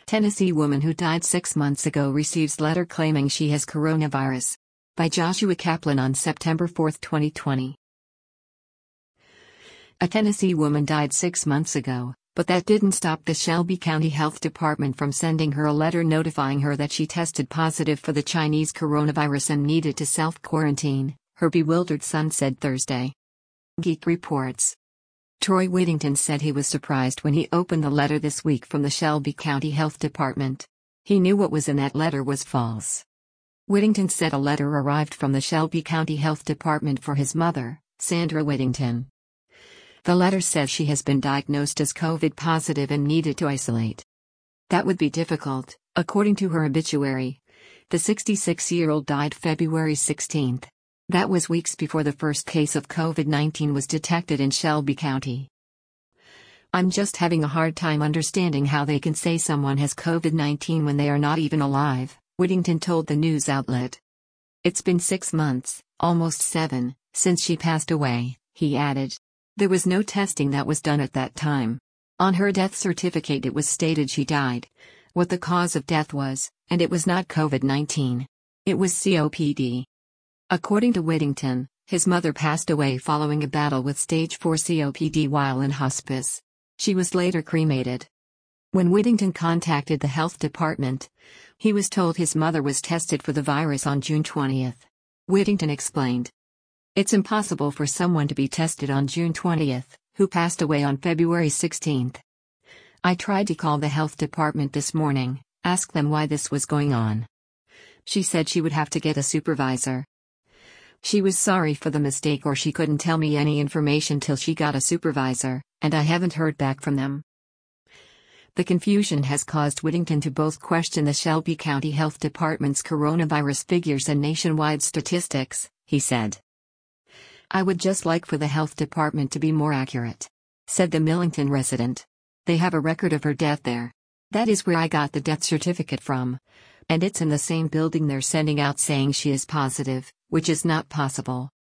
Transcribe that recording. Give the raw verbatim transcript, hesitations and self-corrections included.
Tennessee woman who died six months ago receives letter claiming she has coronavirus. By Joshua Kaplan on September fourth, twenty twenty. A Tennessee woman died six months ago, but that didn't stop the Shelby County Health Department from sending her a letter notifying her that she tested positive for the Chinese coronavirus and needed to self-quarantine, her bewildered son said Thursday. Geek reports. Troy Whittington said he was surprised when he opened the letter this week from the Shelby County Health Department. He knew what was in that letter was false. Whittington said a letter arrived from the Shelby County Health Department for his mother, Sandra Whittington. The letter says she has been diagnosed as COVID positive and needed to isolate. That would be difficult, according to her obituary. The sixty-six-year-old died February sixteenth. That was weeks before the first case of COVID nineteen was detected in Shelby County. I'm just having a hard time understanding how they can say someone has COVID nineteen when they are not even alive, Whittington told the news outlet. It's been six months, almost seven, since she passed away, he added. There was no testing that was done at that time. On her death certificate it was stated she died, what the cause of death was, and it was not COVID nineteen. It was C O P D. According to Whittington, his mother passed away following a battle with stage four C O P D while in hospice. She was later cremated. When Whittington contacted the health department, he was told his mother was tested for the virus on June twentieth. Whittington explained. It's impossible for someone to be tested on June twentieth, who passed away on February sixteenth. I tried to call the health department this morning, ask them why this was going on. She said she would have to get a supervisor. She was sorry for the mistake, or she couldn't tell me any information till she got a supervisor, and I haven't heard back from them. The confusion has caused Whittington to both question the Shelby County Health Department's coronavirus figures and nationwide statistics, he said. I would just like for the health department to be more accurate, said the Millington resident. They have a record of her death there. That is where I got the death certificate from. And it's in the same building they're sending out saying she is positive, which is not possible.